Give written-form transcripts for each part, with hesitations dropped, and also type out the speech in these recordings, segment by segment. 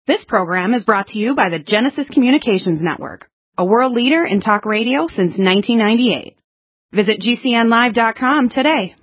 This program is brought to you by the Genesis Communications Network, a world leader in talk radio since 1998. Visit GCNlive.com today.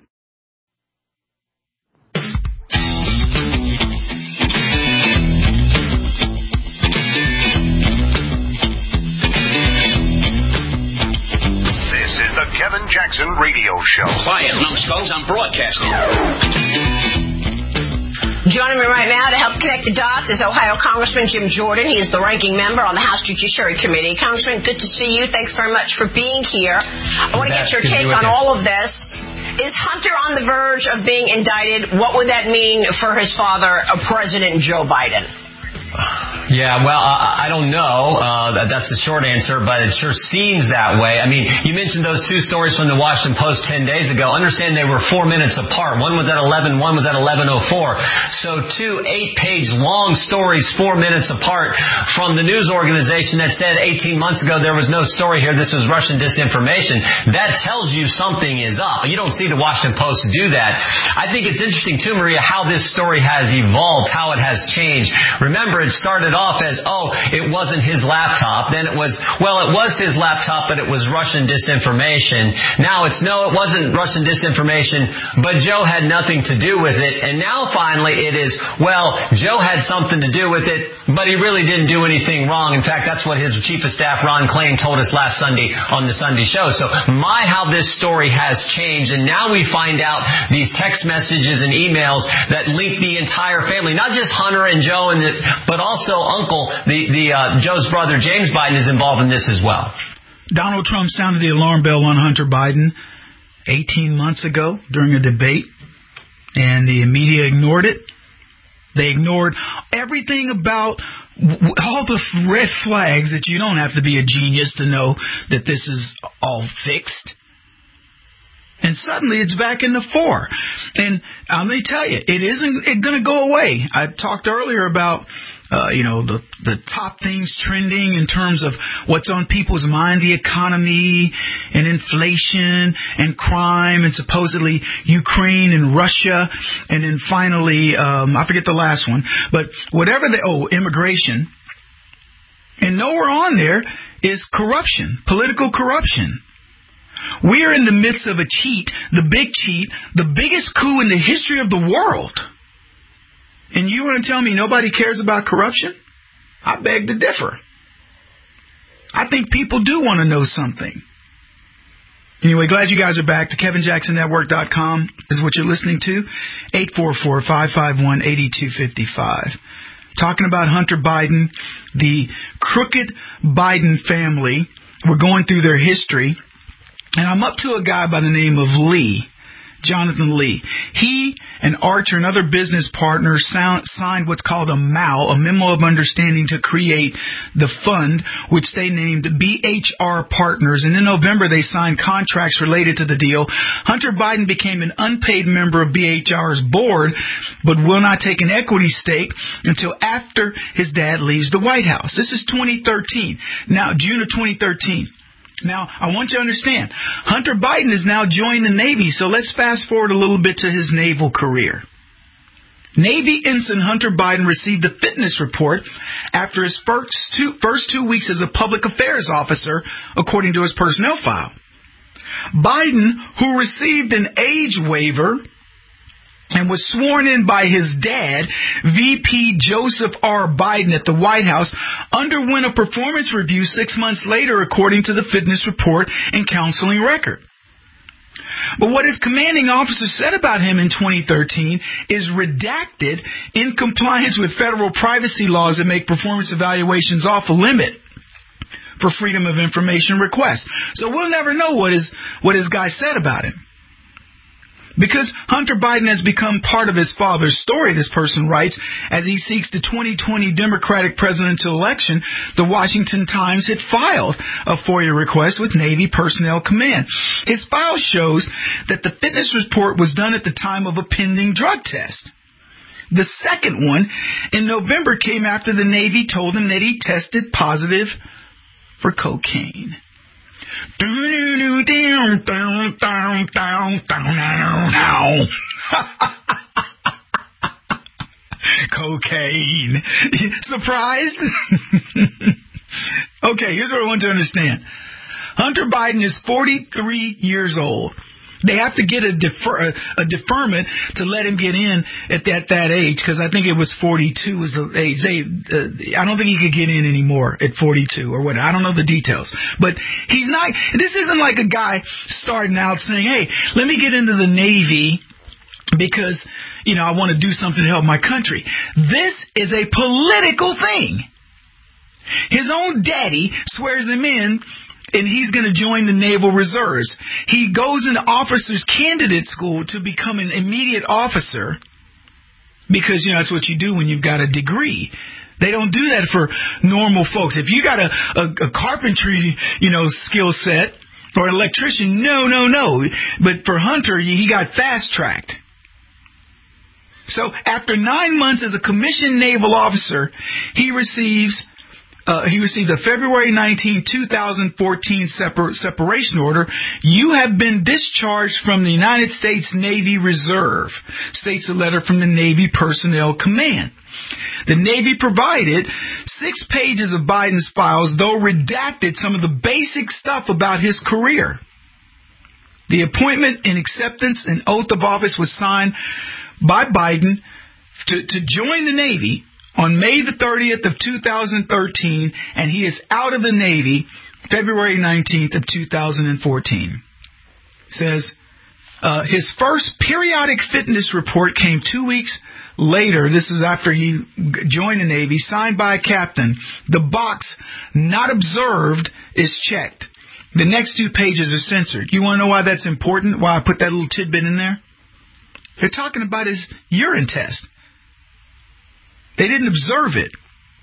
This is the Kevin Jackson Radio Show. Quiet, numbskulls, I'm broadcasting. Joining me right now to help connect the dots is Ohio Congressman Jim Jordan. He is the ranking member on the House Judiciary Committee. Congressman, good to see you. Thanks very much for being here. I want to get your take on all of this. Is Hunter on the verge of being indicted? What would that mean for his father, President Joe Biden? Yeah, well, I don't know. That's the short answer, but it sure seems that way. I mean, you mentioned those two stories from the Washington Post 10 days ago. Understand they were 4 minutes apart. One was at 11, one was at 11:04. So two 8-page long stories 4 minutes apart from the news organization that said 18 months ago there was no story here, this was Russian disinformation. That tells you something is up. You don't see the Washington Post do that. I think it's interesting, too, Maria, how this story has evolved, how it has changed. Remember, it started off as, it wasn't his laptop. Then it was, it was his laptop, but it was Russian disinformation. Now it's, no, it wasn't Russian disinformation, but Joe had nothing to do with it. And now finally it is, Joe had something to do with it, but he really didn't do anything wrong. In fact, that's what his Chief of Staff, Ron Klain, told us last Sunday on the Sunday show. So how this story has changed. And now we find out these text messages and emails that link the entire family, not just Hunter and Joe, but also Uncle, Joe's brother, James Biden, is involved in this as well. Donald Trump sounded the alarm bell on Hunter Biden 18 months ago during a debate, and the media ignored it. They ignored everything about all the red flags that you don't have to be a genius to know that this is all fixed. And suddenly it's back in the fore. And let me tell you, it isn't going to go away. I talked earlier about the top things trending in terms of what's on people's mind, the economy and inflation and crime and supposedly Ukraine and Russia. And then finally, I forget the last one, but whatever immigration. And nowhere on there is corruption, political corruption. We are in the midst of a cheat, the big cheat, the biggest coup in the history of the world. And you want to tell me nobody cares about corruption? I beg to differ. I think people do want to know something. Anyway, glad you guys are back. The KevinJacksonNetwork.com is what you're listening to. 844-551-8255. Talking about Hunter Biden, the crooked Biden family. We're going through their history. And I'm up to a guy by the name of Lee, Jonathan Lee. He and Archer and other business partners signed what's called a MOU, a Memo of Understanding, to create the fund, which they named BHR Partners. And in November, they signed contracts related to the deal. Hunter Biden became an unpaid member of BHR's board, but will not take an equity stake until after his dad leaves the White House. This is 2013. Now, June of 2013. Now, I want you to understand, Hunter Biden has now joined the Navy, so let's fast forward a little bit to his naval career. Navy Ensign Hunter Biden received a fitness report after his first 2 weeks as a public affairs officer, according to his personnel file. Biden, who received an age waiver and was sworn in by his dad, VP Joseph R. Biden, at the White House, underwent a performance review 6 months later, according to the fitness report and counseling record. But what his commanding officer said about him in 2013 is redacted in compliance with federal privacy laws that make performance evaluations off limit for freedom of information requests. So we'll never know what his guy said about him. Because Hunter Biden has become part of his father's story, this person writes, as he seeks the 2020 Democratic presidential election, the Washington Times had filed a FOIA request with Navy Personnel Command. His file shows that the fitness report was done at the time of a pending drug test. The second one in November came after the Navy told him that he tested positive for cocaine. Cocaine. Surprised? Okay, here's what I want to understand. Hunter Biden is 43 years old. They have to get a deferment to let him get in at that age, because I think it was 42 was the age. I don't think he could get in anymore at 42 or what. I don't know the details. But he's not. This isn't like a guy starting out saying, hey, let me get into the Navy because, I want to do something to help my country. This is a political thing. His own daddy swears him in, and he's going to join the Naval Reserves. He goes into officers' candidate school to become an immediate officer because, that's what you do when you've got a degree. They don't do that for normal folks. If you got a carpentry, skill set or an electrician, no. But for Hunter, he got fast-tracked. So after 9 months as a commissioned naval officer, he received a February 19, 2014 separation order. You have been discharged from the United States Navy Reserve, states a letter from the Navy Personnel Command. The Navy provided 6 pages of Biden's files, though redacted some of the basic stuff about his career. The appointment and acceptance and oath of office was signed by Biden to join the Navy on May the 30th of 2013, and he is out of the Navy February 19th of 2014. It says his first periodic fitness report came 2 weeks later. This is after he joined the Navy, signed by a captain. The box not observed is checked. The next 2 pages are censored. You want to know why that's important? Why I put that little tidbit in there? They're talking about his urine test. They didn't observe it.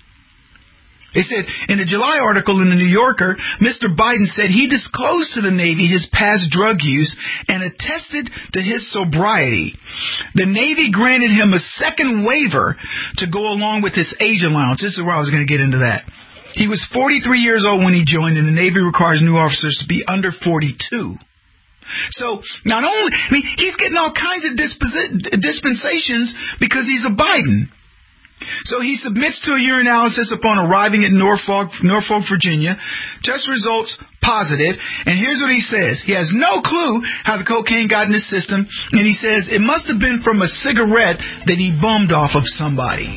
They said, in a July article in the New Yorker, Mr. Biden said he disclosed to the Navy his past drug use and attested to his sobriety. The Navy granted him a second waiver to go along with his age allowance. This is where I was going to get into that. He was 43 years old when he joined, and the Navy requires new officers to be under 42. So, not only, he's getting all kinds of dispensations because he's a Biden. So he submits to a urinalysis upon arriving at Norfolk, Virginia. Test results positive. And here's what he says. He has no clue how the cocaine got in his system. And he says it must have been from a cigarette that he bummed off of somebody.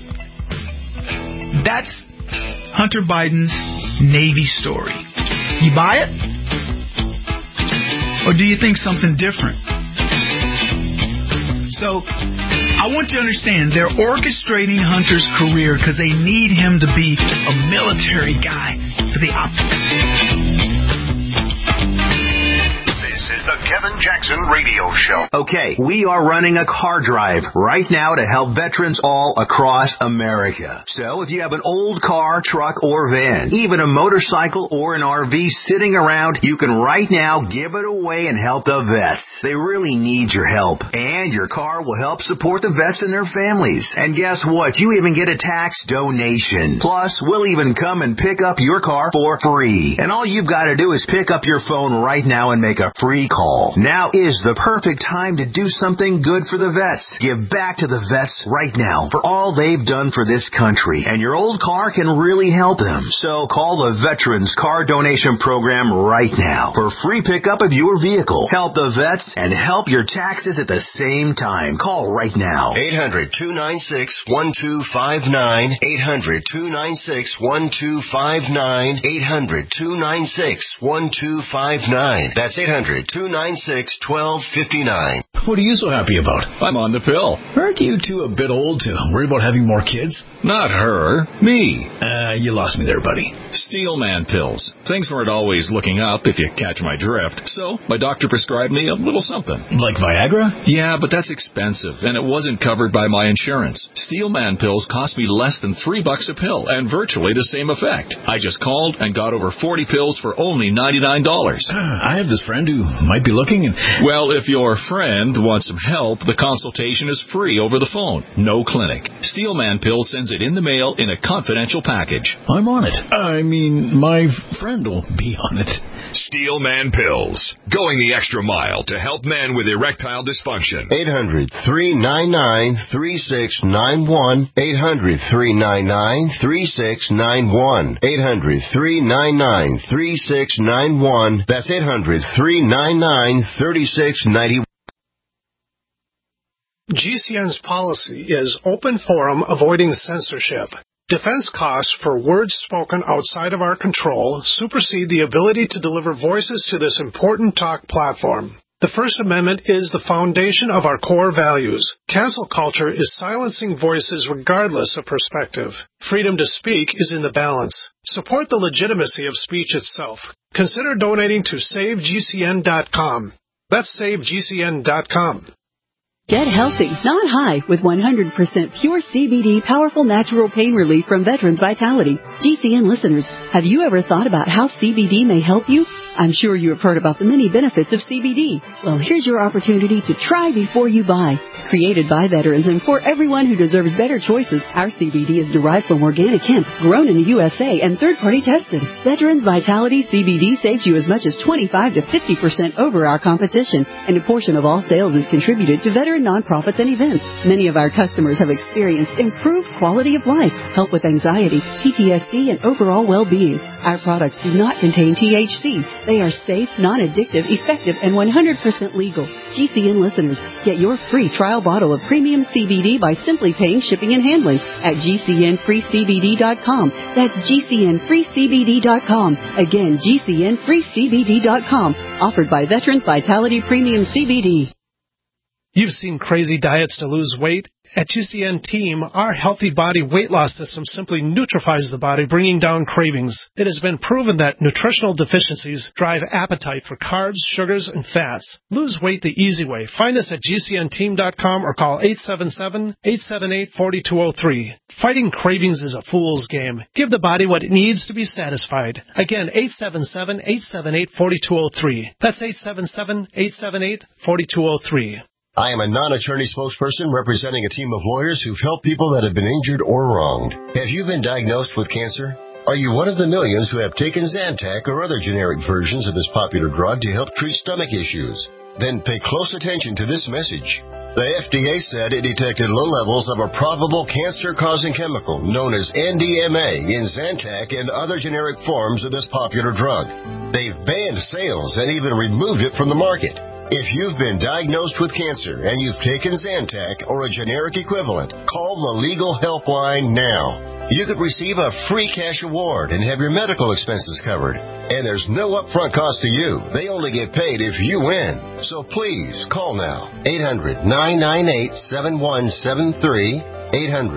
That's Hunter Biden's Navy story. You buy it? Or do you think something different? So, I want you to understand, they're orchestrating Hunter's career because they need him to be a military guy for the optics. This is the Kevin Jackson Radio Show. Okay, we are running a car drive right now to help veterans all across America. So if you have an old car, truck, or van, even a motorcycle or an RV sitting around, you can right now give it away and help the vets. They really need your help. And your car will help support the vets and their families. And guess what? You even get a tax donation. Plus, we'll even come and pick up your car for free. And all you've got to do is pick up your phone right now and make a free call. Now is the perfect time to do something good for the vets. Give back to the vets right now for all they've done for this country. And your old car can really help them. So call the Veterans Car Donation Program right now for free pickup of your vehicle. Help the vets and help your taxes at the same time. Call right now. 800-296-1259. 800-296-1259. 800-296-1259. That's 800-296-1259. What are you so happy about? I'm on the pill. Aren't you two a bit old to worry about having more kids? Not her. Me. You lost me there, buddy. Steelman pills. Things weren't always looking up, if you catch my drift. So, my doctor prescribed me a little something. Like Viagra? Yeah, but that's expensive, and it wasn't covered by my insurance. Steelman pills cost me less than $3 a pill, and virtually the same effect. I just called and got over 40 pills for only $99. I have this friend who might be looking and... Well, if your friend wants some help, the consultation is free over the phone. No clinic. Steelman Pills sends it in the mail in a confidential package. I'm on it. I mean, my friend will be on it. Steelman Pills. Going the extra mile to help men with erectile dysfunction. 800-399-3691. 800-399-3691. 800-399-3691. That's 800-399-3691. GCN's policy is open forum, avoiding censorship. Defense costs for words spoken outside of our control supersede the ability to deliver voices to this important talk platform. The First Amendment is the foundation of our core values. Cancel culture is silencing voices regardless of perspective. Freedom to speak is in the balance. Support the legitimacy of speech itself. Consider donating to SaveGCN.com. That's SaveGCN.com. Get healthy, not high, with 100% pure CBD powerful natural pain relief from Veterans Vitality. GCN listeners, have you ever thought about how CBD may help you? I'm sure you have heard about the many benefits of CBD. Well, here's your opportunity to try before you buy. Created by veterans and for everyone who deserves better choices, our CBD is derived from organic hemp, grown in the USA, and third-party tested. Veterans Vitality CBD saves you as much as 25 to 50% over our competition, and a portion of all sales is contributed to veteran nonprofits and events. Many of our customers have experienced improved quality of life, help with anxiety, PTSD, and overall well-being. Our products do not contain THC. They are safe, non-addictive, effective, and 100% legal. GCN listeners, get your free trial bottle of premium CBD by simply paying shipping and handling at GCNFreeCBD.com. That's GCNFreeCBD.com. Again, GCNFreeCBD.com. Offered by Veterans Vitality Premium CBD. You've seen crazy diets to lose weight. At GCN Team, our healthy body weight loss system simply neutralizes the body, bringing down cravings. It has been proven that nutritional deficiencies drive appetite for carbs, sugars, and fats. Lose weight the easy way. Find us at GCNteam.com or call 877-878-4203. Fighting cravings is a fool's game. Give the body what it needs to be satisfied. Again, 877-878-4203. That's 877-878-4203. I am a non-attorney spokesperson representing a team of lawyers who've helped people that have been injured or wronged. Have you been diagnosed with cancer? Are you one of the millions who have taken Zantac or other generic versions of this popular drug to help treat stomach issues? Then pay close attention to this message. The FDA said it detected low levels of a probable cancer-causing chemical known as NDMA in Zantac and other generic forms of this popular drug. They've banned sales and even removed it from the market. If you've been diagnosed with cancer and you've taken Zantac or a generic equivalent, call the legal helpline now. You could receive a free cash award and have your medical expenses covered. And there's no upfront cost to you. They only get paid if you win. So please, call now. 800-998-7173.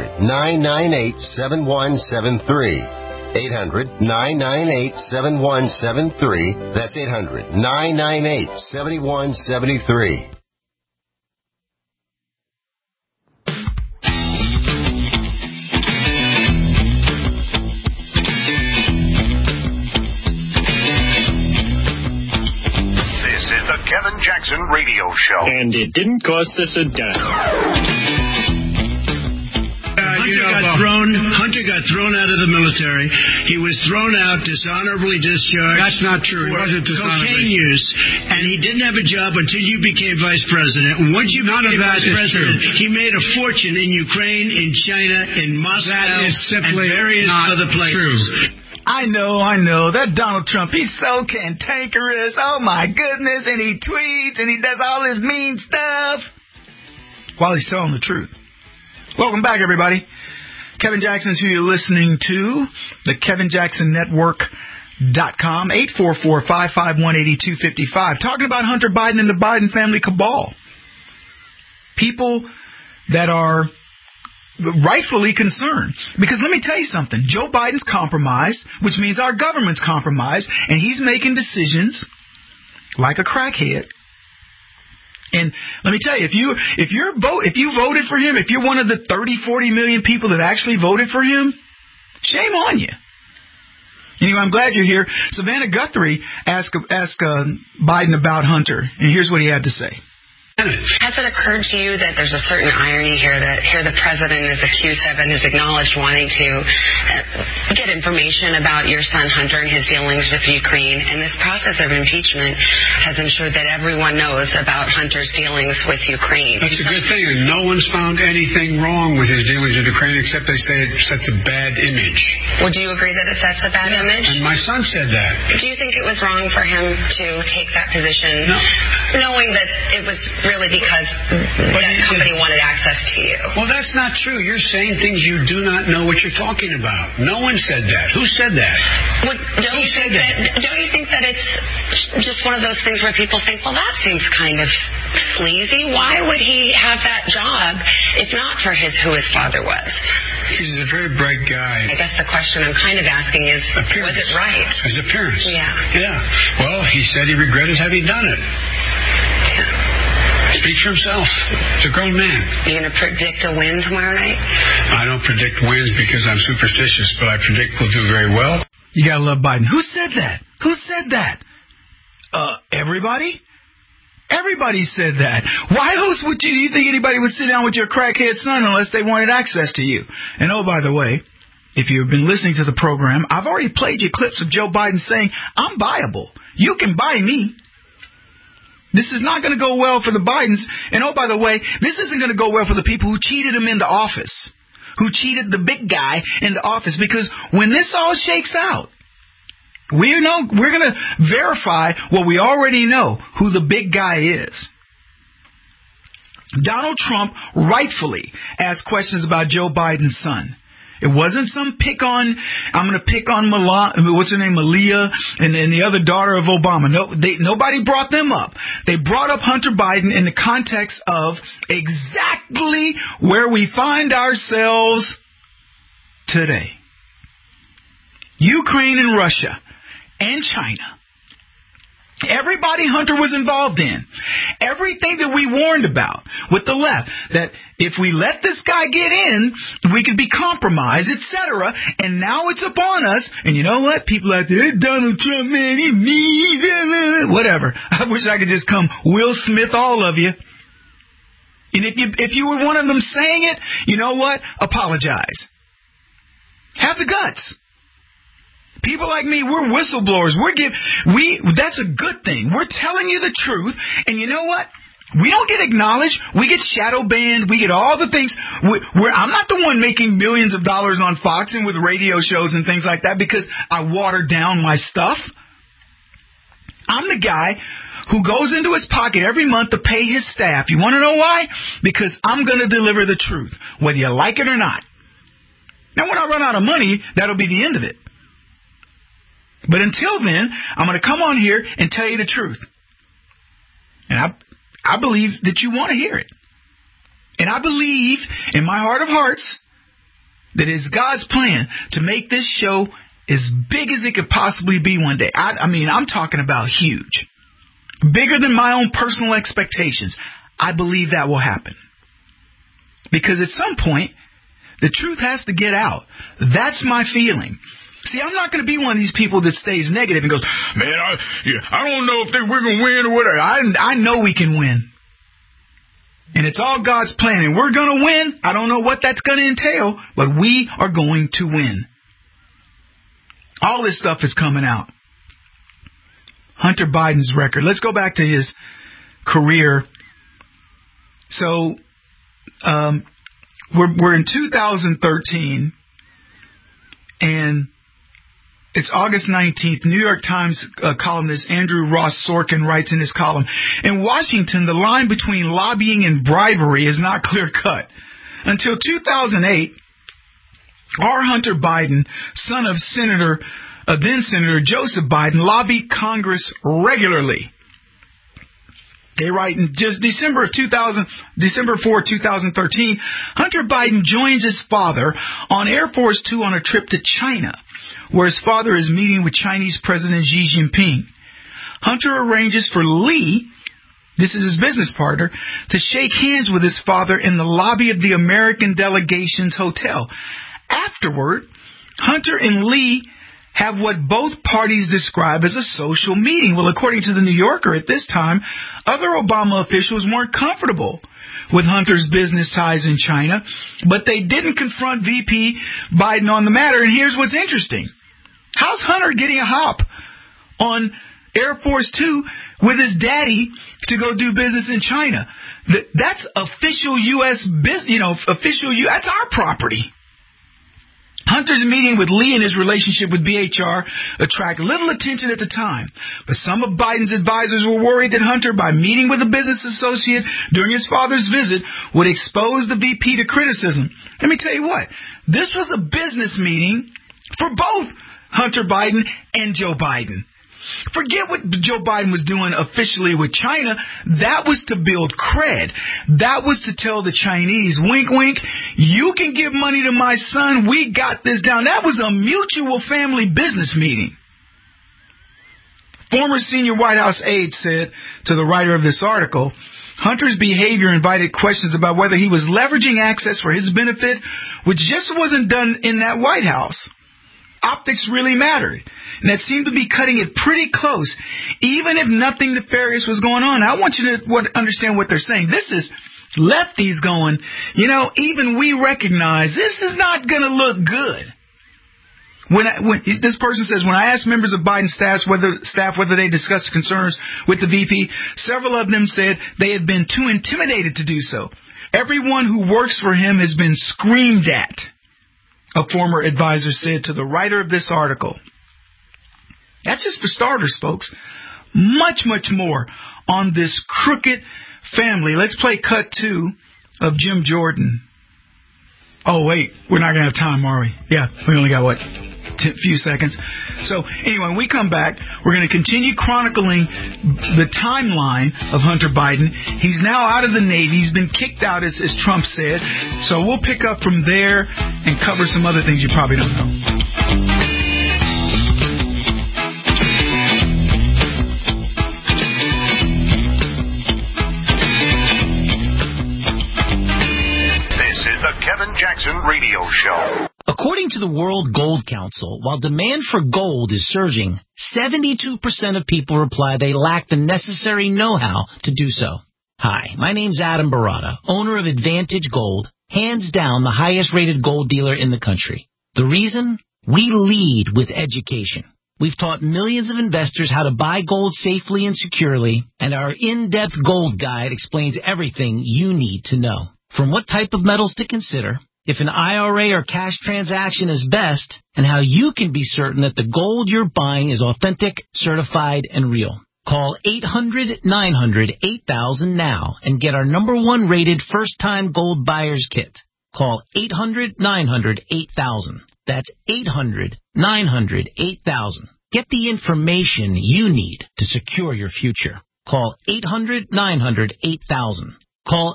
800-998-7173. 800-998-7173. That's 800-998-7173. This is the Kevin Jackson Radio Show. And it didn't cost us a dime. Hunter got thrown out of the military. He was thrown out, dishonorably discharged. That's not true. He wasn't dishonorably. Cocaine use, and he didn't have a job until you became vice president. And once you became vice president, he made a fortune in Ukraine, in China, in Moscow, and various other places. True. I know. That Donald Trump, he's so cantankerous. Oh, my goodness. And he tweets and he does all this mean stuff while he's telling the truth. Welcome back, everybody. Kevin Jackson's who you're listening to. The KevinJacksonNetwork.com. 844-551-8255. Talking about Hunter Biden and the Biden family cabal. People that are rightfully concerned. Because let me tell you something. Joe Biden's compromised, which means our government's compromised, and he's making decisions like a crackhead. And let me tell you, if you voted for him, if you're one of the 30-40 million people that actually voted for him, shame on you. Anyway, I'm glad you're here. Savannah Guthrie asked Biden about Hunter, and here's what he had to say. Has it occurred to you that there's a certain irony here that the president is accused of and has acknowledged wanting to get information about your son Hunter and his dealings with Ukraine, and this process of impeachment has ensured that everyone knows about Hunter's dealings with Ukraine? That's a good thing, and no one's found anything wrong with his dealings with Ukraine except they say it sets a bad image. Would you agree that it sets a bad image? And my son said that. Do you think it was wrong for him to take that position, knowing that it was really because that company wanted access to you? Well, that's not true. You're saying things you do not know what you're talking about. No one said that. Who said that? Don't you think that it's just one of those things where people think, well, that seems kind of sleazy. Why would he have that job if not for who his father was? He's a very bright guy. I guess the question I'm kind of asking is, was it right? His appearance. Yeah. Well, he said he regretted having done it. Speaks for himself. It's a grown man. You going to predict a win tomorrow night? I don't predict wins because I'm superstitious, but I predict we'll do very well. You gotta love Biden. Who said that? Who said that? Everybody? Everybody said that. Why else would you think anybody would sit down with your crackhead son unless they wanted access to you? And oh, by the way, if you've been listening to the program, I've already played you clips of Joe Biden saying, I'm buyable. You can buy me. This is not going to go well for the Bidens. And oh, by the way, this isn't going to go well for the people who cheated him into office, who cheated the big guy into office, because when this all shakes out, we're going to verify what we already know, who the big guy is. Donald Trump rightfully asked questions about Joe Biden's son. It wasn't some I'm going to pick on Malia, and the other daughter of Obama. Nobody brought them up. They brought up Hunter Biden in the context of exactly where we find ourselves today. Ukraine and Russia and China. Everybody Hunter was involved in. Everything that we warned about with the left, that if we let this guy get in, we could be compromised, etc. And now it's upon us. And you know what? People out there, Donald Trump, man, he mean, whatever. I wish I could just come Will Smith all of you. And if you were one of them saying it, you know what? Apologize. Have the guts. People like me, we're whistleblowers. That's a good thing. We're telling you the truth. And you know what? We don't get acknowledged. We get shadow banned. We get all the things. I'm not the one making millions of dollars on Fox and with radio shows and things like that because I water down my stuff. I'm the guy who goes into his pocket every month to pay his staff. You want to know why? Because I'm going to deliver the truth, whether you like it or not. Now, when I run out of money, that'll be the end of it. But until then, I'm going to come on here and tell you the truth. And I believe that you want to hear it. And I believe in my heart of hearts that it's God's plan to make this show as big as it could possibly be one day. I mean, I'm talking about huge. Bigger than my own personal expectations. I believe that will happen. Because at some point, the truth has to get out. That's my feeling. See, I'm not going to be one of these people that stays negative and goes, man, I don't know if we're going to win or whatever. I know we can win. And it's all God's plan. And we're going to win. I don't know what that's going to entail, but we are going to win. All this stuff is coming out. Hunter Biden's record. Let's go back to his career. So, we're in 2013, and it's August 19th. New York Times columnist Andrew Ross Sorkin writes in his column, in Washington, the line between lobbying and bribery is not clear-cut. Until 2008, R. Hunter Biden, son of then Senator Joseph Biden, lobbied Congress regularly. They write in just December 4, 2013, Hunter Biden joins his father on Air Force Two on a trip to China, where his father is meeting with Chinese President Xi Jinping. Hunter arranges for Lee, this is his business partner, to shake hands with his father in the lobby of the American delegation's hotel. Afterward, Hunter and Lee have what both parties describe as a social meeting. Well, according to the New Yorker at this time, other Obama officials weren't comfortable with Hunter's business ties in China, but they didn't confront VP Biden on the matter. And here's what's interesting. How's Hunter getting a hop on Air Force Two with his daddy to go do business in China? That's official U.S. business, that's our property. Hunter's meeting with Lee and his relationship with BHR attracted little attention at the time, but some of Biden's advisors were worried that Hunter, by meeting with a business associate during his father's visit, would expose the VP to criticism. Let me tell you what, this was a business meeting for both Hunter Biden and Joe Biden. Forget what Joe Biden was doing officially with China. That was to build cred. That was to tell the Chinese, wink, wink, you can give money to my son. We got this down. That was a mutual family business meeting. Former senior White House aide said to the writer of this article, Hunter's behavior invited questions about whether he was leveraging access for his benefit, which just wasn't done in that White House. Optics really mattered, and that seemed to be cutting it pretty close, even if nothing nefarious was going on. I want you to understand what they're saying. This is lefties going, even we recognize this is not going to look good. When this person says, when I asked members of Biden's staff whether they discussed concerns with the VP, several of them said they had been too intimidated to do so. Everyone who works for him has been screamed at, a former advisor said to the writer of this article. That's just for starters, folks. Much, much more on this crooked family. Let's play cut 2 of Jim Jordan. Oh, wait, we're not going to have time, are we? Yeah, we only got, few seconds. So, anyway, when we come back, we're going to continue chronicling the timeline of Hunter Biden. He's now out of the Navy. He's been kicked out, as Trump said. So we'll pick up from there and cover some other things you probably don't know. This is the Kevin Jackson Radio Show. According to the World Gold Council, while demand for gold is surging, 72% of people reply they lack the necessary know-how to do so. Hi, my name's Adam Barata, owner of Advantage Gold, hands down the highest-rated gold dealer in the country. The reason? We lead with education. We've taught millions of investors how to buy gold safely and securely, and our in-depth gold guide explains everything you need to know. From what type of metals to consider, if an IRA or cash transaction is best, and how you can be certain that the gold you're buying is authentic, certified, and real. Call 800-900-8000 now and get our #1 rated first-time gold buyer's kit. Call 800-900-8000. That's 800-900-8000. Get the information you need to secure your future. Call 800-900-8000. Call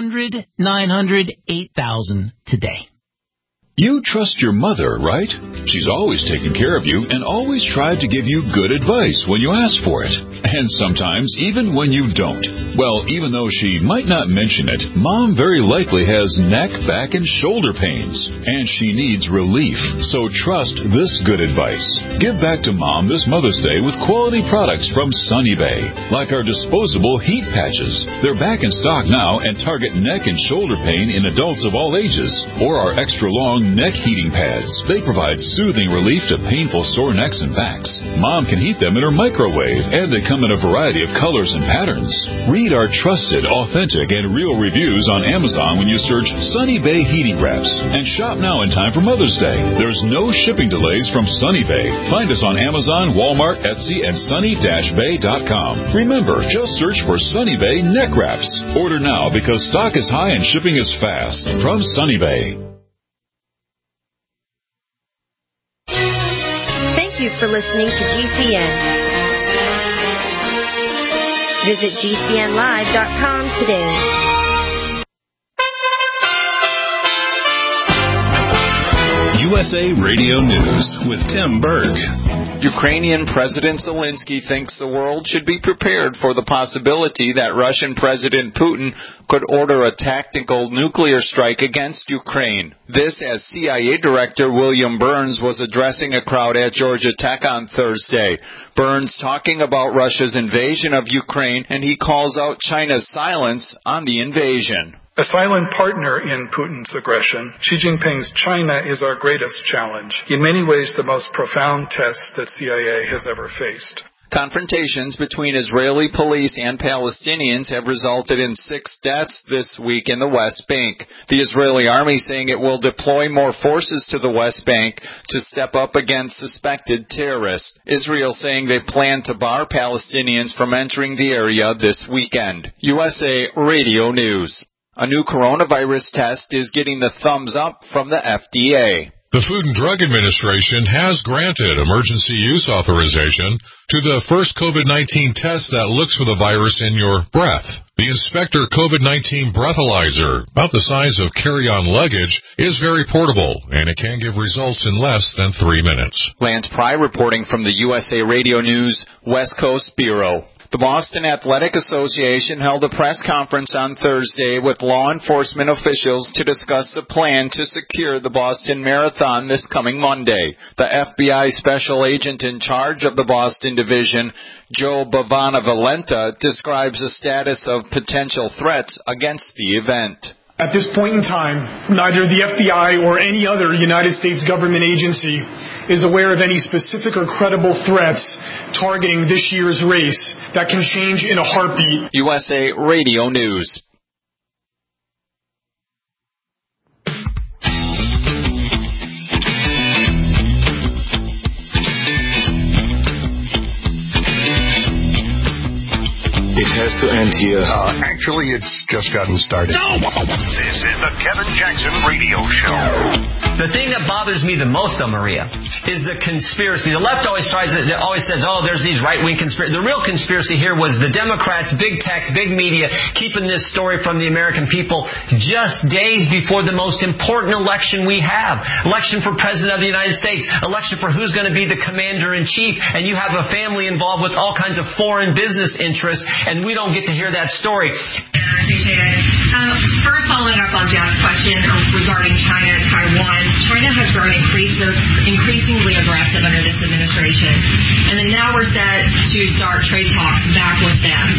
800-900-8000 today. You trust your mother, right? She's always taken care of you and always tried to give you good advice when you ask for it. And sometimes even when you don't. Well, even though she might not mention it, Mom very likely has neck, back, and shoulder pains. And she needs relief. So trust this good advice. Give back to Mom this Mother's Day with quality products from Sunny Bay. Like our disposable heat patches. They're back in stock now and target neck and shoulder pain in adults of all ages. Or our extra long neck heating pads. They provide soothing relief to painful sore necks and backs. Mom can heat them in her microwave, and they come in a variety of colors and patterns. Read our trusted, authentic, and real reviews on Amazon when you search Sunny Bay Heating Wraps. And shop now in time for Mother's Day. There's no shipping delays from Sunny Bay. Find us on Amazon, Walmart, Etsy, and sunny-bay.com. Remember, just search for Sunny Bay Neck Wraps. Order now because stock is high and shipping is fast. From Sunny Bay. Thank you for listening to GCN. Visit GCNlive.com today. USA Radio News with Tim Berg. Ukrainian President Zelensky thinks the world should be prepared for the possibility that Russian President Putin could order a tactical nuclear strike against Ukraine. This as CIA Director William Burns was addressing a crowd at Georgia Tech on Thursday. Burns talking about Russia's invasion of Ukraine, and he calls out China's silence on the invasion. A silent partner in Putin's aggression, Xi Jinping's China is our greatest challenge, in many ways the most profound test that CIA has ever faced. Confrontations between Israeli police and Palestinians have resulted in 6 deaths this week in the West Bank. The Israeli army saying it will deploy more forces to the West Bank to step up against suspected terrorists. Israel saying they plan to bar Palestinians from entering the area this weekend. USA Radio News. A new coronavirus test is getting the thumbs up from the FDA. The Food and Drug Administration has granted emergency use authorization to the first COVID-19 test that looks for the virus in your breath. The Inspector COVID-19 breathalyzer, about the size of carry-on luggage, is very portable, and it can give results in less than 3 minutes. Lance Pry reporting from the USA Radio News West Coast Bureau. The Boston Athletic Association held a press conference on Thursday with law enforcement officials to discuss the plan to secure the Boston Marathon this coming Monday. The FBI special agent in charge of the Boston division, Joe Bavana-Valenta, describes the status of potential threats against the event. At this point in time, neither the FBI or any other United States government agency is aware of any specific or credible threats targeting this year's race that can change in a heartbeat. USA Radio News. It has to end here. Actually, it's just gotten started. No! This is the Kevin Jackson Radio Show. The thing that bothers me the most, though, Maria, is the conspiracy. The left always says, oh, there's these right-wing conspiracies. The real conspiracy here was the Democrats, big tech, big media, keeping this story from the American people just days before the most important election we have. Election for President of the United States. Election for who's going to be the Commander-in-Chief. And you have a family involved with all kinds of foreign business interests, and we don't get to hear that story. I appreciate it. First, following up on Jeff's question regarding China and Taiwan, China has grown increasingly aggressive under this administration, and then now we're set to start trade talks back with them.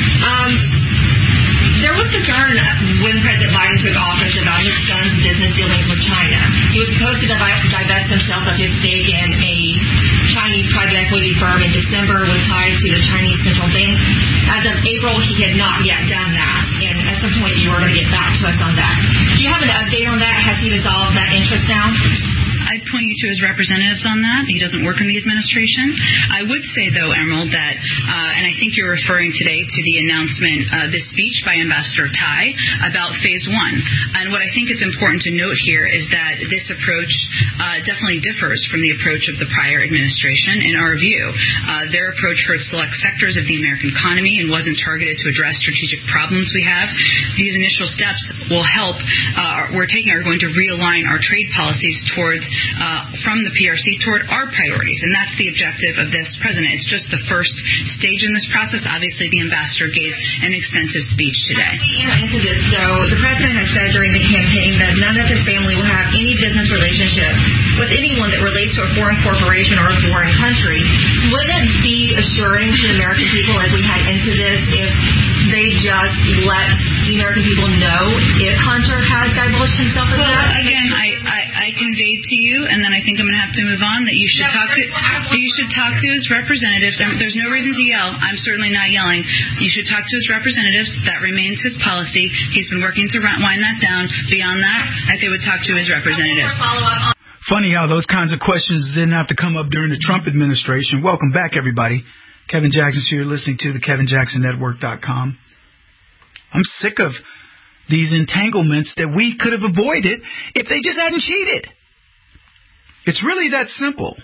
There was concern when President Biden took office about his son's business dealings with China. He was supposed to divest himself of his stake in a Chinese private equity firm in December with ties to the Chinese central bank. As of April, he had not yet done that, and at some point you were going to get back to us on that. Do you have an update on that? Has he dissolved that interest now? I'd point you to his representatives on that. He doesn't work in the administration. I would say, though, Emerald, that, and I think you're referring today to the announcement, this speech by Ambassador Tai about Phase 1. And what I think it's important to note here is that this approach definitely differs from the approach of the prior administration, in our view. Their approach hurt select sectors of the American economy and wasn't targeted to address strategic problems we have. These initial steps will help, we're taking are going to realign our trade policies towards from the PRC toward our priorities, and that's the objective of this president. It's just the first stage in this process. Obviously, the ambassador gave an extensive speech today. Into this, so the president has said during the campaign that none of his family will have any business relationship with anyone that relates to a foreign corporation or a foreign country. Wouldn't it be assuring to the American people as we head into this if they just let the American people know if Hunter has divulged himself as that? Again, I conveyed to you, and then I think I'm going to have to move on, that you should talk to his representatives. There's no reason to yell. I'm certainly not yelling. You should talk to his representatives. That remains his policy. He's been working to wind that down. Beyond that, I think would talk to his representatives. Funny how those kinds of questions didn't have to come up during the Trump administration. Welcome back, everybody. Kevin Jackson's here, listening to the KevinJacksonNetwork.com. I'm sick of these entanglements that we could have avoided if they just hadn't cheated. It's really that simple.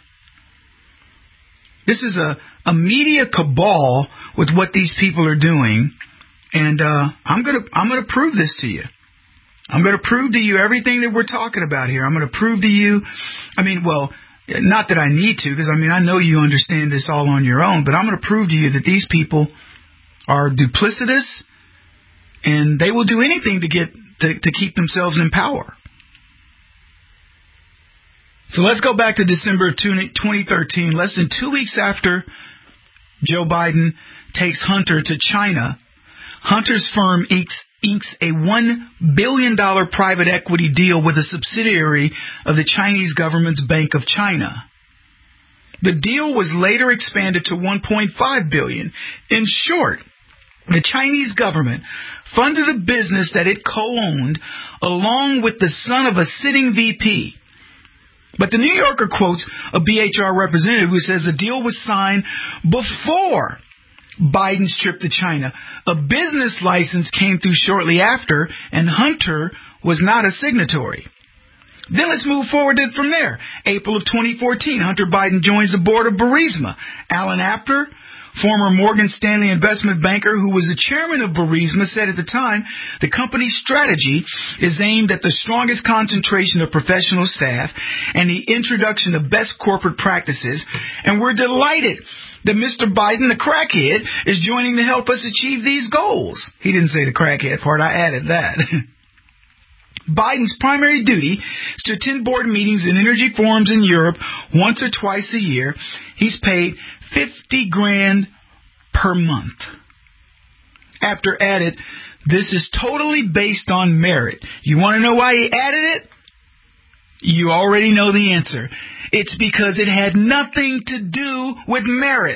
This is a media cabal with what these people are doing, and I'm gonna prove this to you. I'm going to prove to you everything that we're talking about here. I'm going to prove to you, not that I need to, because, I know you understand this all on your own, but I'm going to prove to you that these people are duplicitous, and they will do anything to keep themselves in power. So let's go back to December 2013, less than 2 weeks after Joe Biden takes Hunter to China. Hunter's firm inks a $1 billion private equity deal with a subsidiary of the Chinese government's Bank of China. The deal was later expanded to $1.5 billion. In short, the Chinese government funded a business that it co-owned along with the son of a sitting VP. But the New Yorker quotes a BHR representative who says the deal was signed before Biden's trip to China. A business license came through shortly after, and Hunter was not a signatory. Then let's move forward from there. April of 2014, Hunter Biden joins the board of Burisma. Alan Apter, former Morgan Stanley investment banker who was the chairman of Burisma, said at the time, the company's strategy is aimed at the strongest concentration of professional staff and the introduction of best corporate practices, and we're delighted that Mr. Biden, the crackhead, is joining to help us achieve these goals. He didn't say the crackhead part, I added that. Biden's primary duty is to attend board meetings and energy forums in Europe once or twice a year. He's paid $50,000 per month. Apter added, this is totally based on merit. You want to know why he added it? You already know the answer. It's because it had nothing to do with merit.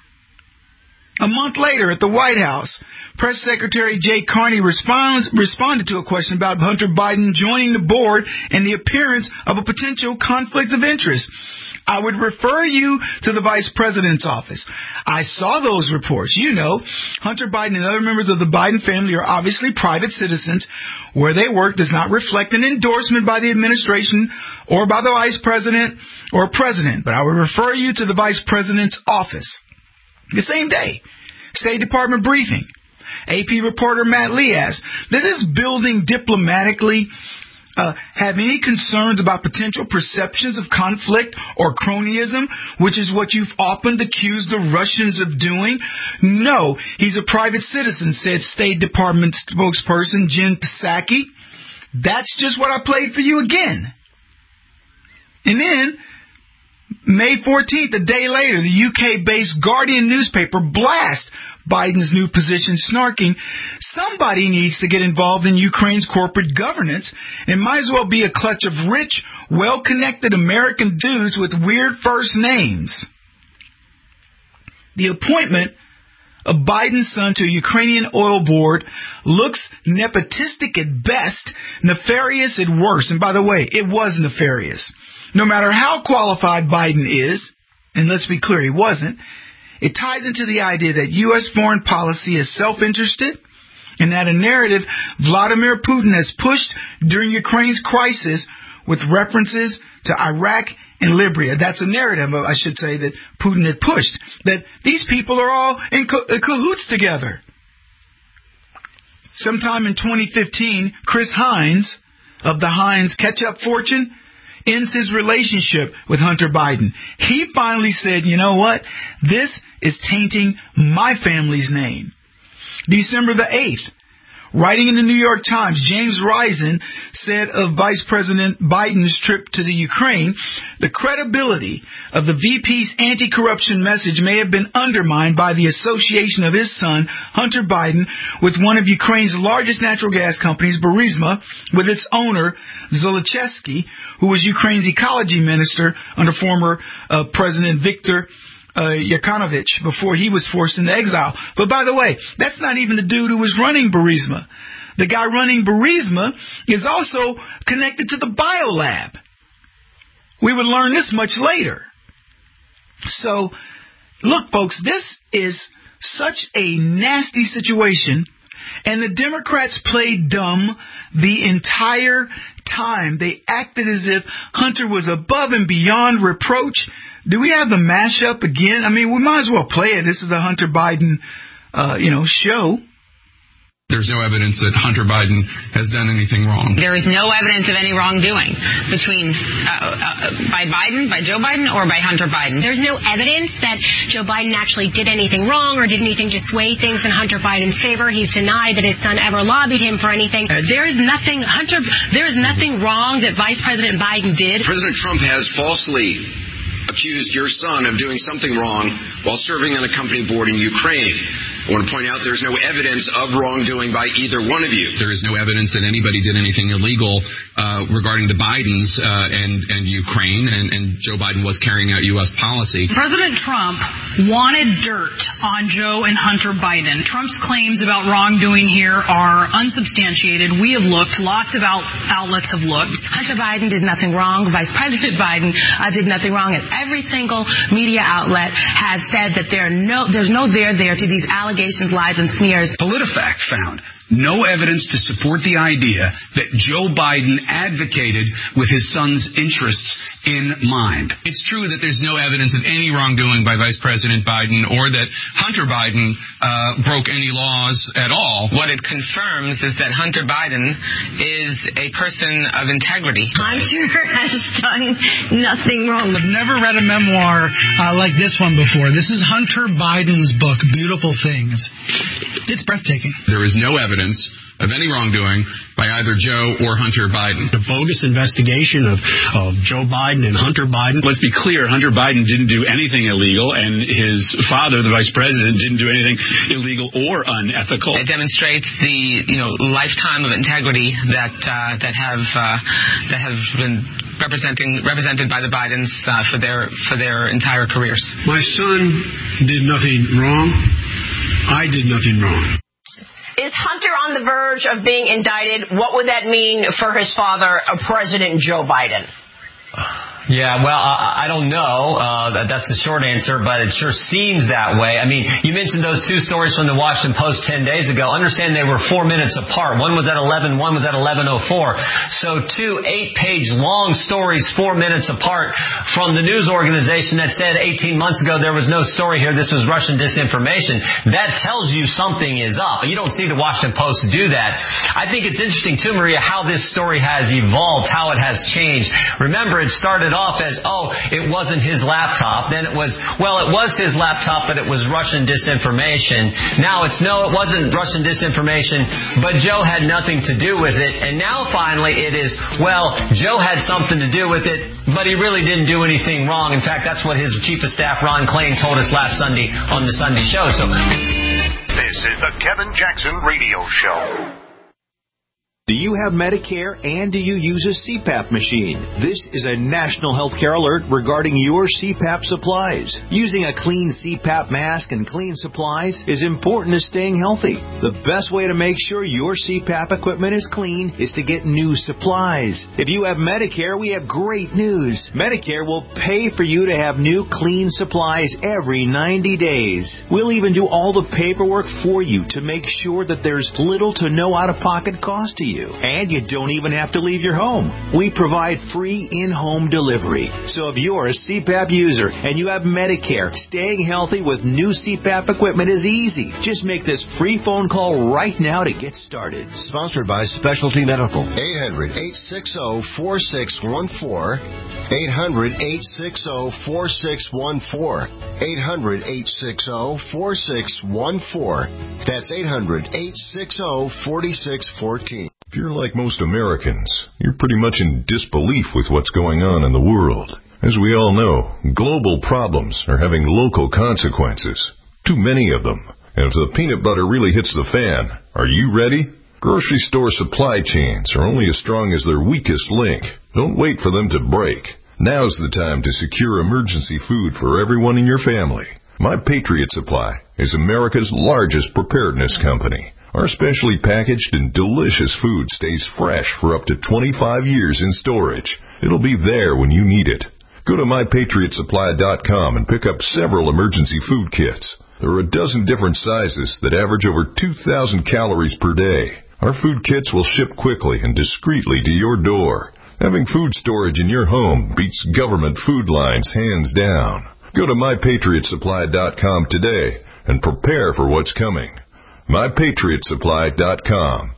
A month later at the White House, Press Secretary Jay Carney responded to a question about Hunter Biden joining the board and the appearance of a potential conflict of interest. I would refer you to the Vice President's office. I saw those reports. You know, Hunter Biden and other members of the Biden family are obviously private citizens. Where they work does not reflect an endorsement by the administration or by the Vice President or President, but I would refer you to the Vice President's office. The same day, State Department briefing. AP reporter Matt Lee asked, does this building diplomatically have any concerns about potential perceptions of conflict or cronyism, which is what you've often accused the Russians of doing? No, he's a private citizen, said State Department spokesperson Jen Psaki. That's just what I played for you again. And then, May 14th, a day later, the UK-based Guardian newspaper blasts Biden's new position, snarking, somebody needs to get involved in Ukraine's corporate governance. It might as well be a clutch of rich, well-connected American dudes with weird first names. The appointment of Biden's son to a Ukrainian oil board looks nepotistic at best, nefarious at worst. And by the way, it was nefarious. No matter how qualified Biden is, and let's be clear, he wasn't, it ties into the idea that U.S. foreign policy is self-interested and that a narrative Vladimir Putin has pushed during Ukraine's crisis with references to Iraq and Libya. That's a narrative, I should say, that Putin had pushed, that these people are all in cahoots together. Sometime in 2015, Chris Hines of the Hines Ketchup fortune ends his relationship with Hunter Biden. He finally said, you know what? This is tainting my family's name. December the 8th, writing in the New York Times, James Risen said of Vice President Biden's trip to the Ukraine, the credibility of the VP's anti-corruption message may have been undermined by the association of his son, Hunter Biden, with one of Ukraine's largest natural gas companies, Burisma, with its owner, Zlochevsky, who was Ukraine's ecology minister under former President Viktor Yanukovych before he was forced into exile. But by the way, that's not even the dude who was running Burisma. The guy running Burisma is also connected to the biolab. We would learn this much later. So, look, folks, this is such a nasty situation, and the Democrats played dumb the entire time. They acted as if Hunter was above and beyond reproach. Do we have the mashup again? I mean, we might as well play it. This is a Hunter Biden, show. There's no evidence that Hunter Biden has done anything wrong. There is no evidence of any wrongdoing between by Joe Biden, or by Hunter Biden. There's no evidence that Joe Biden actually did anything wrong or did anything to sway things in Hunter Biden's favor. He's denied that his son ever lobbied him for anything. There is nothing wrong that Vice President Biden did. President Trump has falsely accused your son of doing something wrong while serving on a company board in Ukraine. I want to point out there's no evidence of wrongdoing by either one of you. There is no evidence that anybody did anything illegal regarding the Bidens and Ukraine, and Joe Biden was carrying out U.S. policy. President Trump wanted dirt on Joe and Hunter Biden. Trump's claims about wrongdoing here are unsubstantiated. We have looked. Lots of outlets have looked. Hunter Biden did nothing wrong. Vice President Biden did nothing wrong. And every single media outlet has said that there's no there to these allegations, lies, and smears. PolitiFact found no evidence to support the idea that Joe Biden advocated with his son's interests in mind. It's true that there's no evidence of any wrongdoing by Vice President Biden or that Hunter Biden broke any laws at all. What it confirms is that Hunter Biden is a person of integrity. Hunter has done nothing wrong. I've never read a memoir like this one before. This is Hunter Biden's book, Beautiful Things. It's breathtaking. There is no evidence of any wrongdoing by either Joe or Hunter Biden. The bogus investigation of Joe Biden and Hunter Biden. Let's be clear, Hunter Biden didn't do anything illegal, and his father, the vice president, didn't do anything illegal or unethical. It demonstrates the lifetime of integrity that have been represented by the Bidens for their entire careers. My son did nothing wrong. I did nothing wrong. Is Hunter on the verge of being indicted? What would that mean for his father, President Joe Biden? Yeah, well, I don't know. That's the short answer, but it sure seems that way. I mean, you mentioned those two stories from the Washington Post 10 days ago. Understand they were 4 minutes apart. One was at 11, one was at 11:04. So 2 8-page long stories 4 minutes apart from the news organization that said 18 months ago there was no story here, this was Russian disinformation. That tells you something is up. You don't see the Washington Post do that. I think it's interesting, too, Maria, how this story has evolved, how it has changed. Remember, it started off as, it wasn't his laptop. Then it was his laptop, but it was Russian disinformation. Now it's, no, it wasn't Russian disinformation, but Joe had nothing to do with it. And now finally it is, Joe had something to do with it, but he really didn't do anything wrong. In fact, that's what his Chief of Staff, Ron Klain, told us last Sunday on the Sunday show. So, this is the Kevin Jackson Radio Show. Do you have Medicare and do you use a CPAP machine? This is a national healthcare alert regarding your CPAP supplies. Using a clean CPAP mask and clean supplies is important to staying healthy. The best way to make sure your CPAP equipment is clean is to get new supplies. If you have Medicare, we have great news. Medicare will pay for you to have new clean supplies every 90 days. We'll even do all the paperwork for you to make sure that there's little to no out-of-pocket cost to you. And you don't even have to leave your home. We provide free in-home delivery. So if you're a CPAP user and you have Medicare, staying healthy with new CPAP equipment is easy. Just make this free phone call right now to get started. Sponsored by Specialty Medical. 800-860-4614. 800-860-4614. 800-860-4614. That's 800-860-4614. If you're like most Americans, you're pretty much in disbelief with what's going on in the world. As we all know, global problems are having local consequences. Too many of them. And if the peanut butter really hits the fan, are you ready? Grocery store supply chains are only as strong as their weakest link. Don't wait for them to break. Now's the time to secure emergency food for everyone in your family. My Patriot Supply is America's largest preparedness company. Our specially packaged and delicious food stays fresh for up to 25 years in storage. It'll be there when you need it. Go to MyPatriotSupply.com and pick up several emergency food kits. There are a dozen different sizes that average over 2,000 calories per day. Our food kits will ship quickly and discreetly to your door. Having food storage in your home beats government food lines hands down. Go to MyPatriotSupply.com today and prepare for what's coming. MyPatriotSupply.com.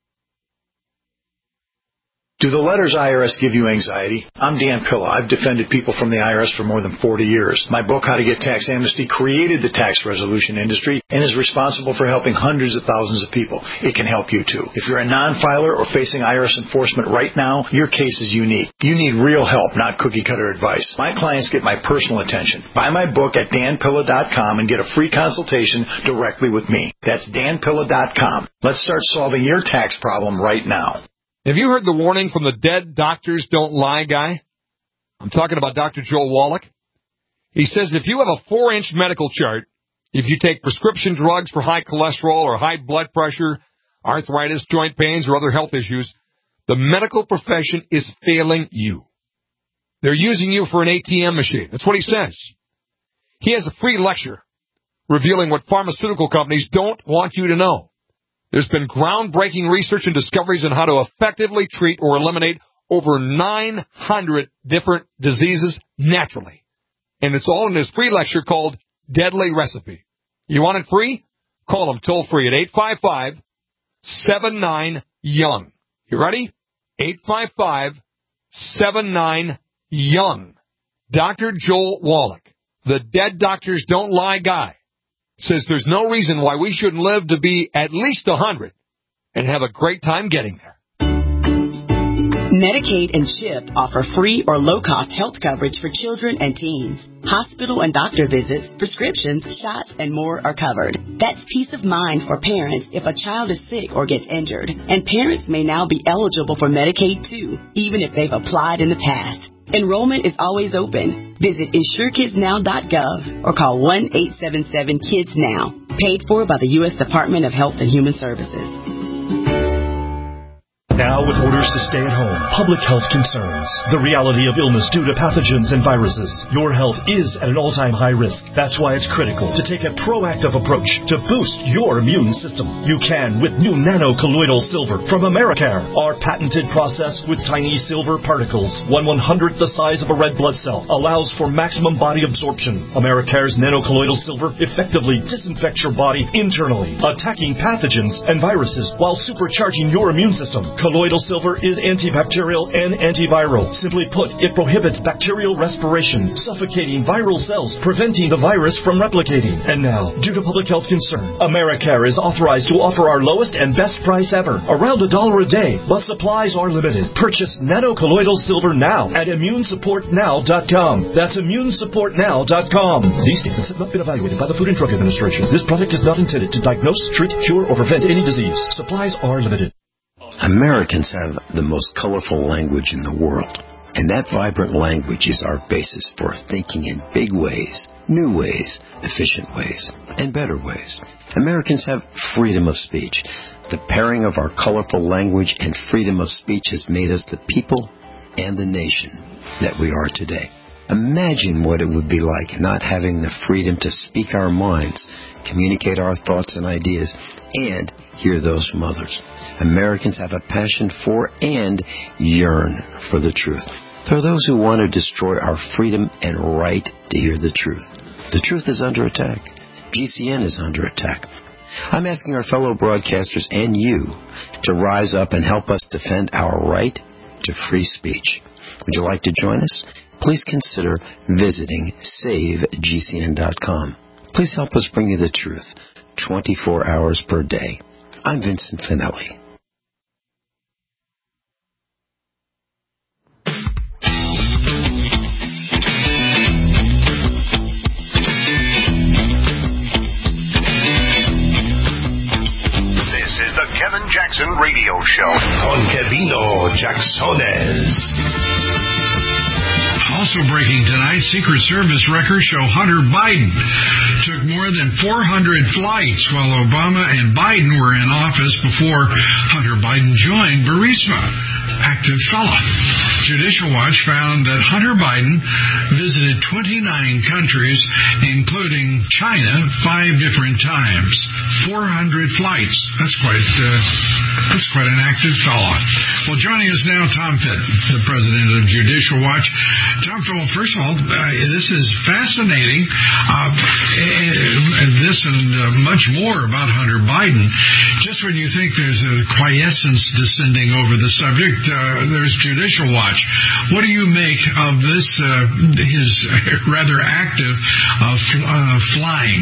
Do the letters IRS give you anxiety? I'm Dan Pilla. I've defended people from the IRS for more than 40 years. My book, How to Get Tax Amnesty, created the tax resolution industry and is responsible for helping hundreds of thousands of people. It can help you too. If you're a non-filer or facing IRS enforcement right now, your case is unique. You need real help, not cookie-cutter advice. My clients get my personal attention. Buy my book at danpilla.com and get a free consultation directly with me. That's danpilla.com. Let's start solving your tax problem right now. Have you heard the warning from the Dead Doctors Don't Lie guy? I'm talking about Dr. Joel Wallach. He says if you have a 4-inch medical chart, if you take prescription drugs for high cholesterol or high blood pressure, arthritis, joint pains, or other health issues, the medical profession is failing you. They're using you for an ATM machine. That's what he says. He has a free lecture revealing what pharmaceutical companies don't want you to know. There's been groundbreaking research and discoveries on how to effectively treat or eliminate over 900 different diseases naturally. And it's all in this free lecture called Deadly Recipe. You want it free? Call them toll-free at 855-79-YOUNG. You ready? 855-79-YOUNG. Dr. Joel Wallach, the Dead Doctors Don't Lie guy, says there's no reason why we shouldn't live to be at least 100 and have a great time getting there. Medicaid and CHIP offer free or low-cost health coverage for children and teens. Hospital and doctor visits, prescriptions, shots, and more are covered. That's peace of mind for parents if a child is sick or gets injured. And parents may now be eligible for Medicaid, too, even if they've applied in the past. Enrollment is always open. Visit InsureKidsNow.gov or call 1-877-KIDS-NOW. Paid for by the U.S. Department of Health and Human Services. Now, with orders to stay at home, public health concerns, the reality of illness due to pathogens and viruses, your health is at an all-time high risk. That's why it's critical to take a proactive approach to boost your immune system. You can with new nano-colloidal silver from Americare. Our patented process with tiny silver particles, 1/100th the size of a red blood cell, allows for maximum body absorption. Americare's nano-colloidal silver effectively disinfects your body internally, attacking pathogens and viruses while supercharging your immune system. Colloidal silver is antibacterial and antiviral. Simply put, it prohibits bacterial respiration, suffocating viral cells, preventing the virus from replicating. And now, due to public health concern, Americare is authorized to offer our lowest and best price ever, around $1 a day, but supplies are limited. Purchase nano-colloidal silver now at ImmuneSupportNow.com. That's ImmuneSupportNow.com. These statements have not been evaluated by the Food and Drug Administration. This product is not intended to diagnose, treat, cure, or prevent any disease. Supplies are limited. Americans have the most colorful language in the world, and that vibrant language is our basis for thinking in big ways, new ways, efficient ways, and better ways. Americans have freedom of speech. The pairing of our colorful language and freedom of speech has made us the people and the nation that we are today. Imagine what it would be like not having the freedom to speak our minds, communicate our thoughts and ideas, and hear those from others. Americans have a passion for and yearn for the truth. There are those who want to destroy our freedom and right to hear the truth. The truth is under attack. GCN is under attack. I'm asking our fellow broadcasters and you to rise up and help us defend our right to free speech. Would you like to join us? Please consider visiting SaveGCN.com. Please help us bring you the truth 24 hours per day. I'm Vincent Finelli. This is the Kevin Jackson Radio Show on Kevino Jacksones. Also breaking tonight, Secret Service records show Hunter Biden took more than 400 flights while Obama and Biden were in office before Hunter Biden joined Burisma. Active fella. Judicial Watch found that Hunter Biden visited 29 countries, including China, 5 different times. 400 flights. That's quite an active fella. Well, joining us now, Tom Fitton, the president of Judicial Watch, Tom, well, first of all, this is fascinating. This and much more about Hunter Biden. Just when you think there's a quiescence descending over the subject, there's Judicial Watch. What do you make of this, his rather active flying?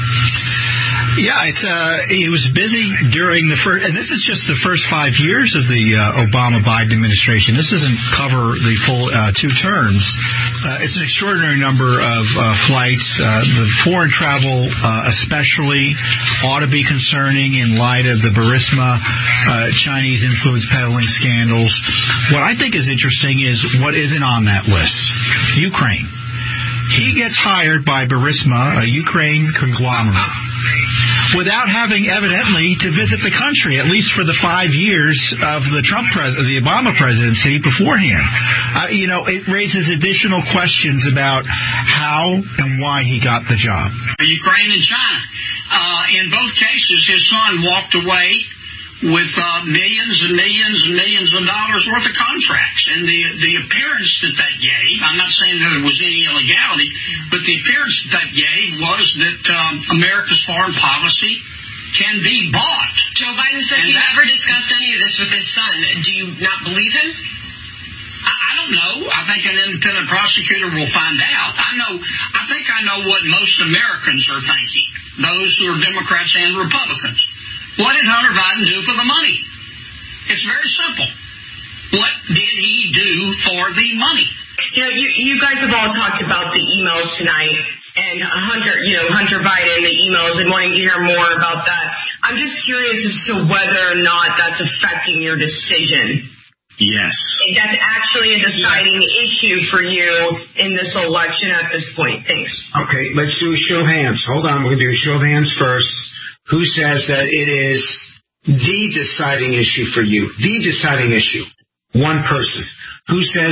Yeah, he was busy during the first, and this is just the first 5 years of the Obama-Biden administration. This doesn't cover the full 2 terms. It's an extraordinary number of flights. The foreign travel especially ought to be concerning in light of the Burisma Chinese influence peddling scandals. What I think is interesting is what isn't on that list. Ukraine. He gets hired by Burisma, a Ukraine conglomerate, without having evidently to visit the country, at least for the 5 years of the the Obama presidency beforehand. It raises additional questions about how and why he got the job. Ukraine and China. In both cases, his son walked away with millions and millions and millions of dollars worth of contracts. And the appearance that gave, I'm not saying that there was any illegality, but the appearance that gave was that America's foreign policy can be bought. Joe Biden said he never discussed any of this with his son. Do you not believe him? I don't know. I think an independent prosecutor will find out. I think I know what most Americans are thinking, those who are Democrats and Republicans. What did Hunter Biden do for the money? It's very simple. What did he do for the money? You guys have all talked about the emails tonight and Hunter Biden, the emails, and wanting to hear more about that. I'm just curious as to whether or not that's affecting your decision. Yes. If that's actually a deciding issue for you in this election at this point. Thanks. Okay, let's do a show of hands. Hold on, we're going to do a show of hands first. Who says that it is the deciding issue for you? The deciding issue. One person. Who says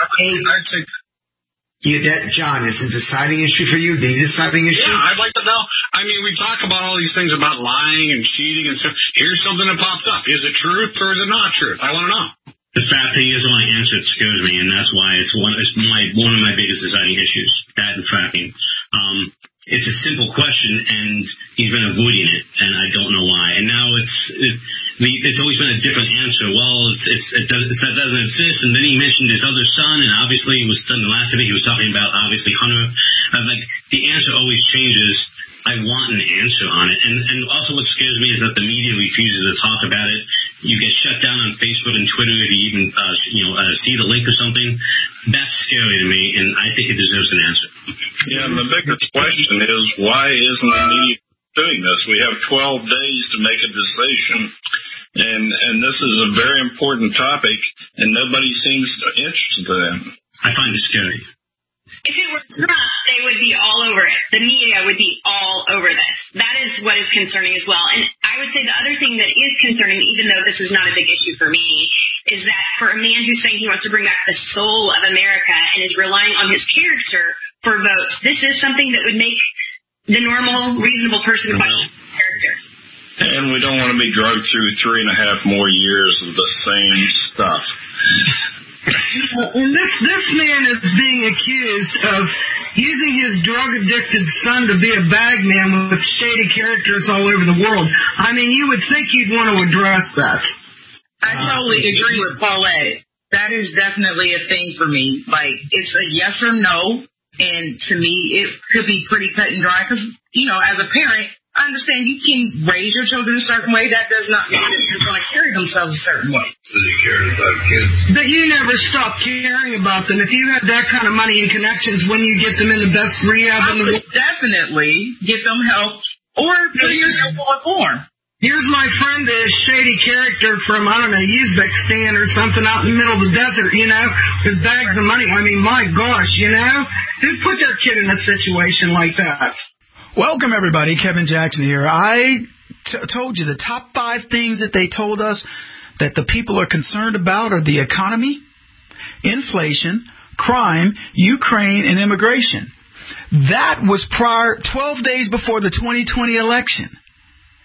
John, is the deciding issue for you? The deciding issue? Yeah, I'd like to know. I mean, we talk about all these things about lying and cheating and stuff. Here's something that popped up. Is it truth or is it not truth? I want to know. The fact that he doesn't want to answer it scares me, and that's why it's one of my biggest deciding issues, that and fracking. It's a simple question, and he's been avoiding it, and I don't know why. And now it's always been a different answer. Well, that doesn't exist. And then he mentioned his other son, and obviously it was done the last of it. He was talking about obviously Hunter. I was like, the answer always changes. I want an answer on it. And also what scares me is that the media refuses to talk about it. You get shut down on Facebook and Twitter if you even see the link or something. That's scary to me, and I think it deserves an answer. Yeah, and the biggest question is, why isn't the media doing this? We have 12 days to make a decision, and this is a very important topic, and nobody seems interested in it. I find it scary. If it were Trump, they would be all over it. The media would be all over this. That is what is concerning as well. And I would say the other thing that is concerning, even though this is not a big issue for me, is that for a man who's saying he wants to bring back the soul of America and is relying on his character for votes, this is something that would make the normal, reasonable person question his character. And we don't want to be drugged through 3.5 more years of the same stuff. And this man is being accused of using his drug-addicted son to be a bagman with shady characters all over the world. I mean, you would think you'd want to address that. I totally agree with Paulette. That is definitely a thing for me. Like, it's a yes or no, and to me, it could be pretty cut and dry because, as a parent, I understand you can raise your children a certain way. That does not mean that you're going to carry themselves a certain way. So you care about kids. But you never stop caring about them. If you have that kind of money and connections, when you get them in the best rehab in the world, definitely get them help or put yourself on form. Here's my friend, a shady character from, Uzbekistan or something out in the middle of the desert, with bags of money. I mean, my gosh, who'd put their kid in a situation like that? Welcome, everybody. Kevin Jackson here. I told you the top 5 things that they told us that the people are concerned about are the economy, inflation, crime, Ukraine, and immigration. That was 12 days before the 2020 election.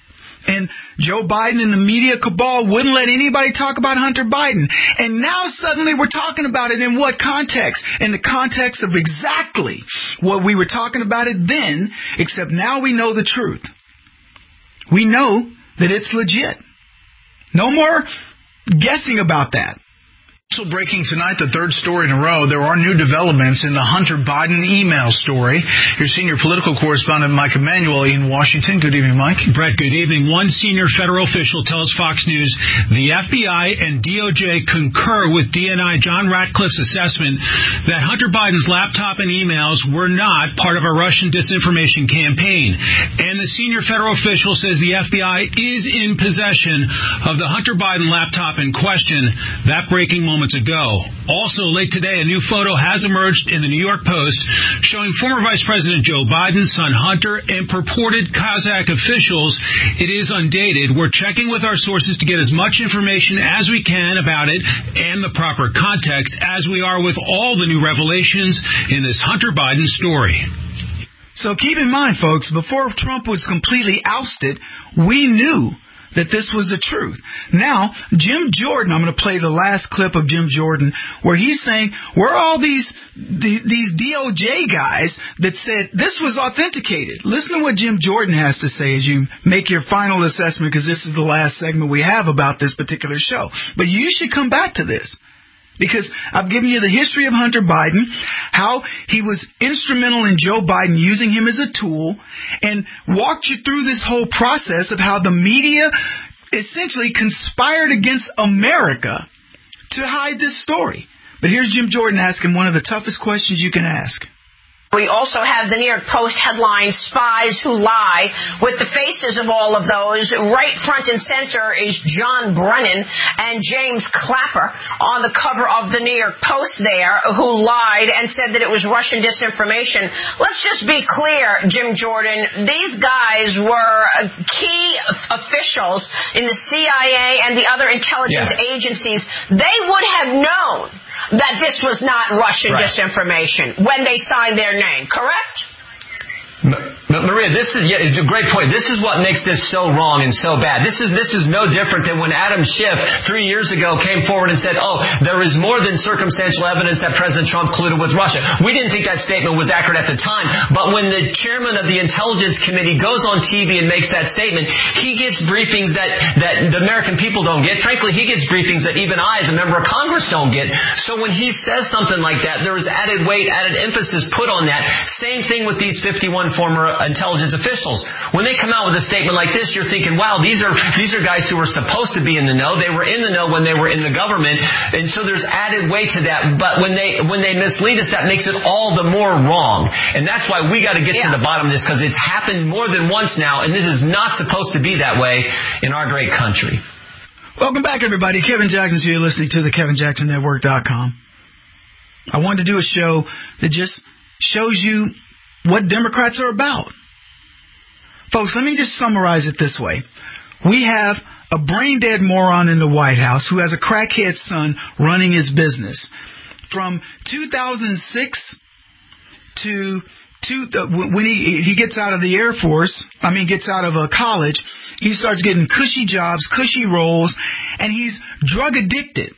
And Joe Biden and the media cabal wouldn't let anybody talk about Hunter Biden. And now suddenly we're talking about it in what context? In the context of exactly what we were talking about it then, except now we know the truth. We know that it's legit. No more guessing about that. Also breaking tonight, the third story in a row, there are new developments in the Hunter Biden email story. Your senior political correspondent, Mike Emanuel, in Washington. Good evening, Mike. Brett, good evening. One senior federal official tells Fox News the FBI and DOJ concur with DNI John Ratcliffe's assessment that Hunter Biden's laptop and emails were not part of a Russian disinformation campaign. And the senior federal official says the FBI is in possession of the Hunter Biden laptop in question. That breaking moments ago. Also, late today, a new photo has emerged in the New York Post showing former Vice President Joe Biden's son Hunter and purported Kazakh officials. It is undated. We're checking with our sources to get as much information as we can about it and the proper context, as we are with all the new revelations in this Hunter Biden story. So keep in mind, folks, before Trump was completely ousted, we knew that this was the truth. Now, Jim Jordan, I'm going to play the last clip of Jim Jordan, where he's saying, where are all these DOJ guys that said this was authenticated? Listen to what Jim Jordan has to say as you make your final assessment, because this is the last segment we have about this particular show. But you should come back to this, because I've given you the history of Hunter Biden, how he was instrumental in Joe Biden using him as a tool, and walked you through this whole process of how the media essentially conspired against America to hide this story. But here's Jim Jordan asking one of the toughest questions you can ask. We also have the New York Post headline, Spies Who Lie, with the faces of all of those. Right front and center is John Brennan and James Clapper on the cover of the New York Post there, who lied and said that it was Russian disinformation. Let's just be clear, Jim Jordan, these guys were key officials in the CIA and the other intelligence agencies. They would have known that this was not Russian disinformation when they signed their name, correct? Maria, this is it's a great point. This is what makes this so wrong and so bad. This is no different than when Adam Schiff 3 years ago came forward and said, there is more than circumstantial evidence that President Trump colluded with Russia. We didn't think that statement was accurate at the time, but when the chairman of the Intelligence Committee goes on TV and makes that statement, he gets briefings that the American people don't get. Frankly, he gets briefings that even I, as a member of Congress, don't get. So when he says something like that, there is added weight, added emphasis put on that. Same thing with these 51 former intelligence officials. When they come out with a statement like this, you're thinking, wow, these are guys who were supposed to be in the know. They were in the know when they were in the government, and so there's added weight to that. But when they mislead us, that makes it all the more wrong. And that's why we got to get to the bottom of this, because it's happened more than once now, and this is not supposed to be that way in our great country. Welcome back, everybody. Kevin Jackson's here, listening to the KevinJacksonNetwork.com. I wanted to do a show that just shows you what Democrats are about. Folks, let me just summarize it this way. We have a brain-dead moron in the White House who has a crackhead son running his business. From 2006 to when he gets out of the Air Force, gets out of college, he starts getting cushy jobs, cushy roles, and he's drug addicted.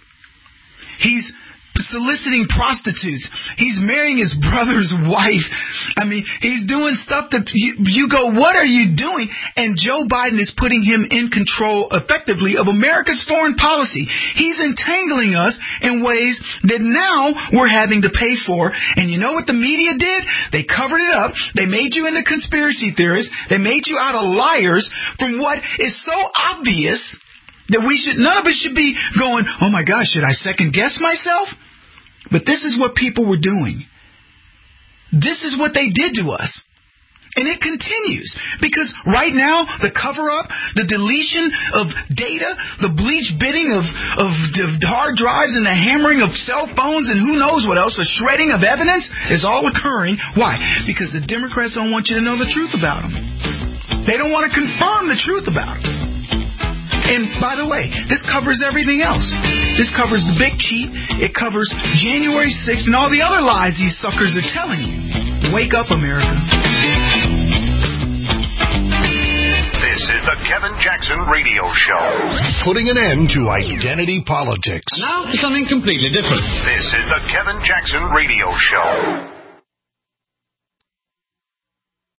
He's soliciting prostitutes. He's marrying his brother's wife. He's doing stuff that you go, what are you doing? And Joe Biden is putting him in control effectively of America's foreign policy. He's entangling us in ways that now we're having to pay for. And you know what the media did? They covered it up. They made you into conspiracy theorists. They made you out of liars from what is so obvious that none of us should be going, oh my gosh, should I second guess myself? But this is what people were doing. This is what they did to us. And it continues. Because right now, the cover-up, the deletion of data, the bleach bidding of hard drives and the hammering of cell phones and who knows what else, the shredding of evidence is all occurring. Why? Because the Democrats don't want you to know the truth about them. They don't want to confirm the truth about them. And by the way, this covers everything else. This covers the big cheat. It covers January 6th and all the other lies these suckers are telling you. Wake up, America. This This is the Kevin Jackson Radio Show. Putting an end to identity politics. And now for something completely different. This is the Kevin Jackson Radio Show.